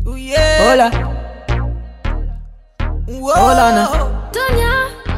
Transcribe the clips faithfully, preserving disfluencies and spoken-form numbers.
Ooh, yeah. Hola. Whoa. Hola, na. Tonya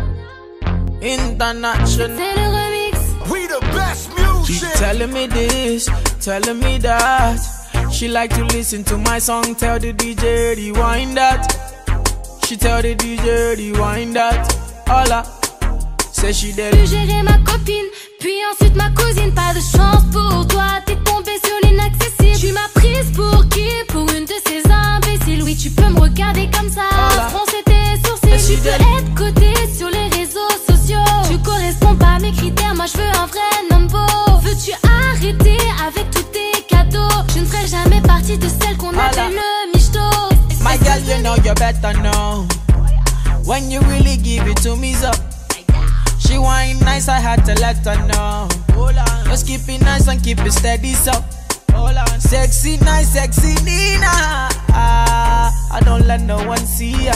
International. c'est le remix. We the best music. She telling me this, telling me that. She like to listen to my song. Tell the D J rewind that. She tell the D J rewind that. Hola. Say she dead. Puis gérer ma copine, puis ensuite ma cousine. Pas de chance pour toi, t'es tombé sur l'inaccessible. Tu m'as prise pour qui? Pour une de ces imbéciles. Oui, tu peux me regarder comme ça, Hola. froncer tes sourcils. She Tu peux dead. être coté sur les réseaux sociaux. Tu corresponds pas à mes critères, moi je veux un vrai number. Veux-tu arrêter avec tous tes cadeaux? Je ne ferai jamais partie de celle qu'on Hola. appelle le michto. My girl, you know you better know. When you really give it to me, so she whine nice, I had to let her know. Just keep it nice and keep it steady, so sexy, nice, sexy Nina. Ah, I don't let no one see ya.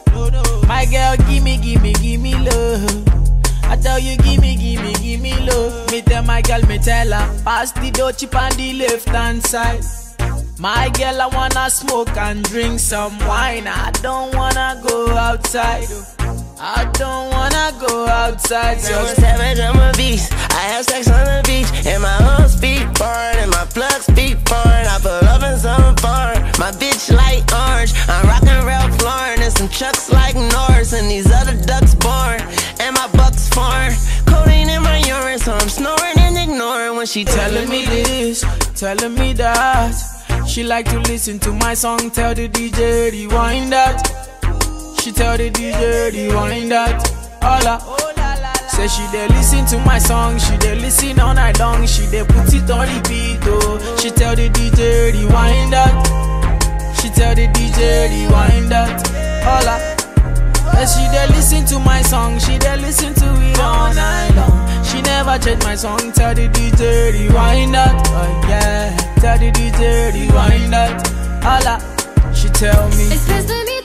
My girl, gimme, gimme, gimme love. I tell you, gimme, gimme, gimme love. Me tell my girl, me tell her, pass the door chip on the left hand side. My girl, I wanna smoke and drink some wine. I don't wanna go outside. I don't wanna go outside. I'm a savage, I'm a beast. I have sex on the beach, and my own speak foreign, and my plug speak foreign. I pull up in some foreign. My bitch like orange. I'm rockin' Ralph Lauren and some chucks like Norris, and these other ducks born, and my bucks foreign. Codeine in my urine, so I'm snoring and ignoring when she Telling me this, telling me that. She like to listen to my song. Tell the D J rewind that. She tell the D J rewind that. Hola. Say she dey listen to my song. She dey listen all night long. She dey put it on repeat, oh. She tell the D J rewind that. She tell the D J rewind that. Hola. Say she dey listen to my song. She dey listen to it all night long. She never change my song. Tell the D J rewind that. Oh yeah. Tell the D J rewind that. Hola. She tell me. Espèce de